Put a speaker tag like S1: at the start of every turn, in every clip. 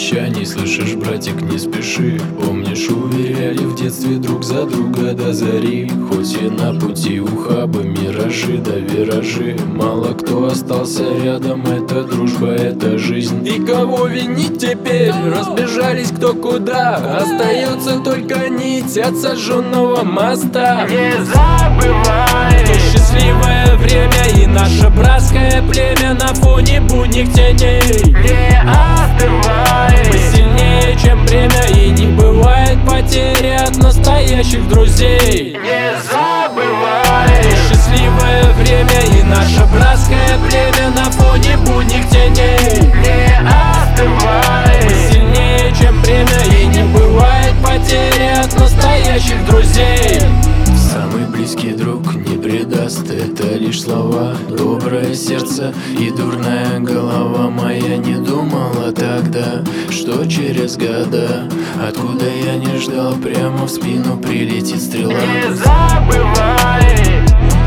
S1: обещаний. Слышишь, братик, не спеши. Помнишь, уверяли в детстве друг за друга до зари. Хоть и на пути ухабы, миражи да виражи, мало кто остался рядом. Это дружба, это жизнь. И кого винить теперь? Разбежались кто куда. Остается только нить от сожженного моста.
S2: Не забывай,
S1: то счастливое время и наше братское племя на фоне будних теней.
S2: не остывай,
S1: Мы сильнее, чем бремя, и не бывает потери от настоящих друзей.
S2: не забывай,
S1: Счастливое время и наше братское племя на фоне будних теней.
S2: не остывай,
S1: Мы сильнее, чем бремя, и не бывает потери от настоящих друзей. Самый близкий друг не предаст, это лишь слова. Доброе сердце и дурная голова моя не думала тогда, что через года, откуда я не ждал, прямо в спину прилетит стрела.
S2: не забывай,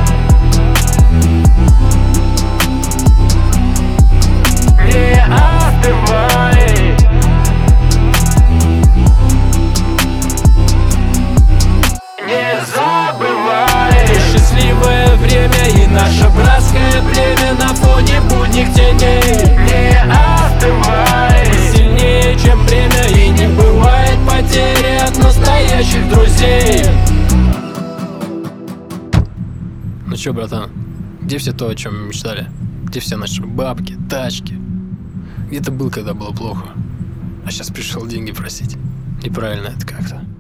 S2: не остывай, не забывай,
S1: Счастливое время и наше братское племя на фоне будних теней.
S2: не остывай,
S1: Сильнее, чем бремя, и не бывает потери от настоящих друзей. Ну чё, братан, где все то, о чем мы мечтали? Где все наши бабки, тачки? Где ты был, когда было плохо? А сейчас пришел деньги просить. Неправильно это как-то.